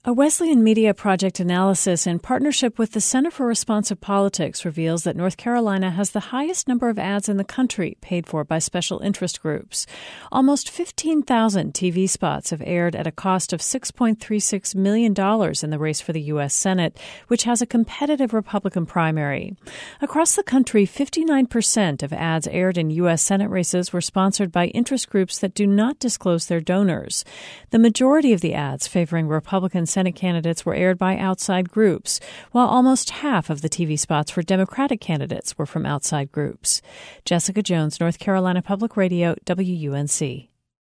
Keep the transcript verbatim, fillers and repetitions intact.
A Wesleyan Media Project analysis in partnership with the Center for Responsive Politics reveals that North Carolina has the highest number of ads in the country paid for by special interest groups. Almost fifteen thousand T V spots have aired at a cost of six point three six million dollars in the race for the U S Senate, which has a competitive Republican primary. Across the country, fifty-nine percent of ads aired in U S Senate races were sponsored by interest groups that do not disclose their donors. The majority of the ads favoring Republican Senate candidates were aired by outside groups, while almost half of the T V spots for Democratic candidates were from outside groups. Jessica Jones, North Carolina Public Radio, W U N C.